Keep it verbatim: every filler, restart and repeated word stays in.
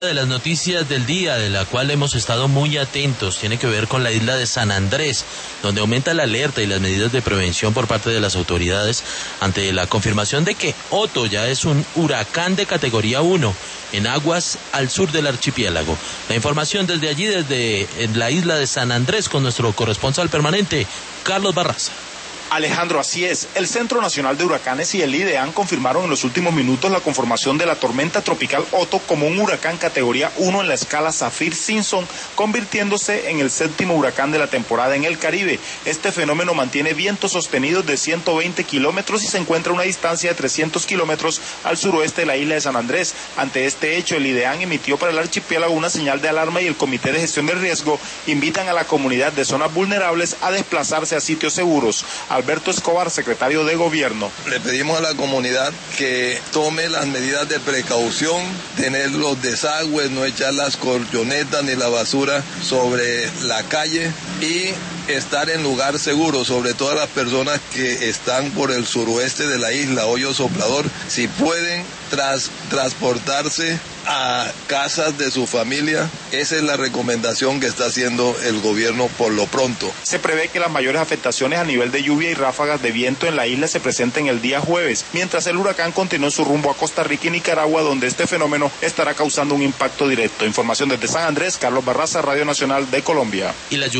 De las noticias del día, de la cual hemos estado muy atentos, tiene que ver con la isla de San Andrés, donde aumenta la alerta y las medidas de prevención por parte de las autoridades ante la confirmación de que Otto ya es un huracán de categoría uno en aguas al sur del archipiélago. La información desde allí, desde la isla de San Andrés, con nuestro corresponsal permanente, Carlos Barraza. Alejandro, así es. El Centro Nacional de Huracanes y el IDEAN confirmaron en los últimos minutos la conformación de la tormenta tropical Otto como un huracán categoría uno en la escala Saffir-Simpson, convirtiéndose en el séptimo huracán de la temporada en el Caribe. Este fenómeno mantiene vientos sostenidos de ciento veinte kilómetros y se encuentra a una distancia de trescientos kilómetros al suroeste de la isla de San Andrés. Ante este hecho, el IDEAN emitió para el archipiélago una señal de alarma y el Comité de Gestión del Riesgo invitan a la comunidad de zonas vulnerables a desplazarse a sitios seguros. Alberto Escobar, secretario de Gobierno. Le pedimos a la comunidad que tome las medidas de precaución, tener los desagües, no echar las colchonetas ni la basura sobre la calle y estar en lugar seguro, sobre todo las personas que están por el suroeste de la isla, Hoyo Soplador, si pueden tras, transportarse a casas de su familia. Esa es la recomendación que está haciendo el gobierno por lo pronto. Se prevé que las mayores afectaciones a nivel de lluvia y ráfagas de viento en la isla se presenten el día jueves, mientras el huracán continúa su rumbo a Costa Rica y Nicaragua, donde este fenómeno estará causando un impacto directo. Información desde San Andrés, Carlos Barraza, Radio Nacional de Colombia. Y la